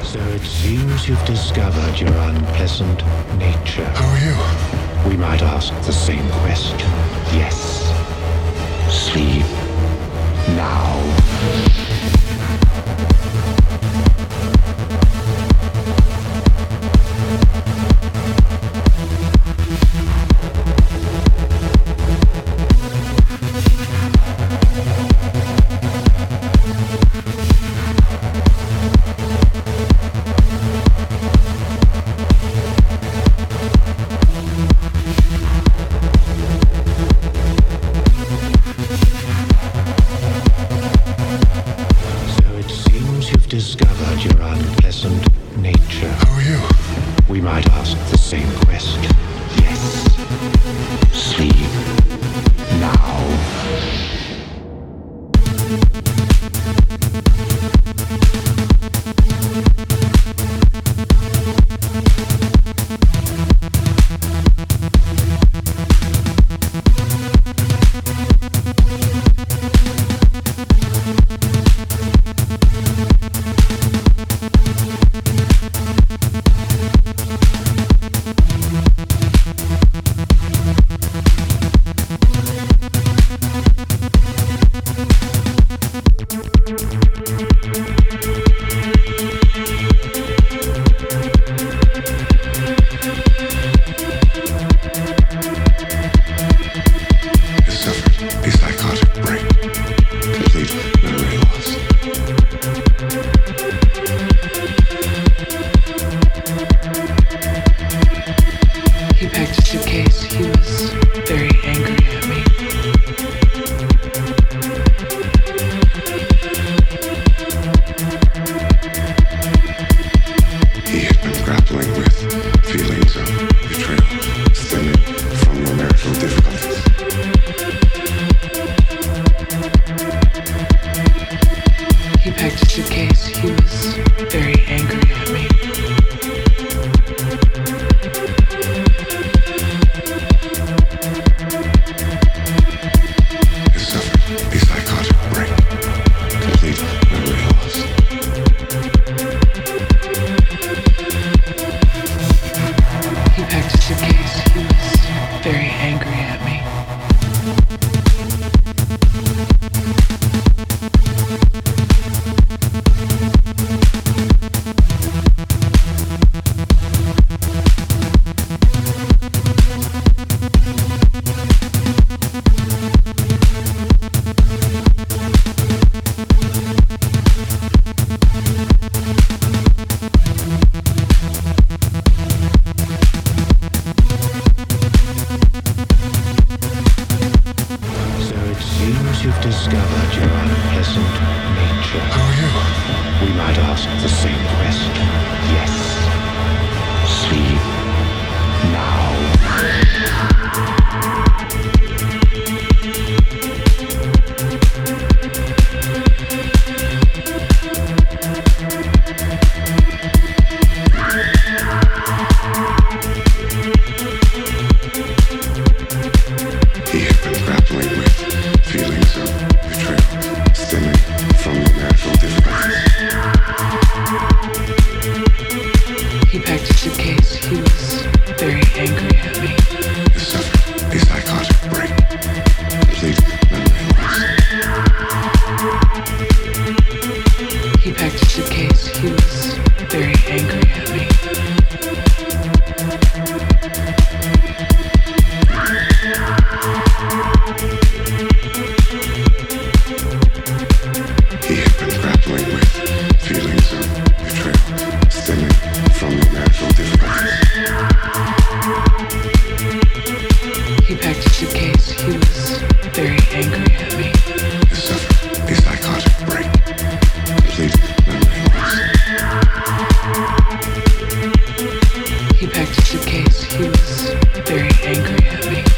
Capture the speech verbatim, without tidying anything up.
So it seems you've discovered your unpleasant nature. How are you? We might ask the same question. Yes. Sleep now. Discovered your unpleasant nature. How are you? We might ask the same question. Yes. Sleep now. You've discovered your unpleasant nature. How are you? We might ask the same question. Yes. Sleep now. He had been grappling with feelings of betrayal stemming from the natural difficulties. He packed a suitcase. He was very angry at me. He suffered a psychotic break, complete memory loss. He packed a suitcase. He was very angry at me. He had been grappling with feelings of betrayal stemming from the natural difficulties. He packed a suitcase. He was very angry at me. He suffered a psychotic break, complete memory loss. He packed a suitcase. He was very angry at me.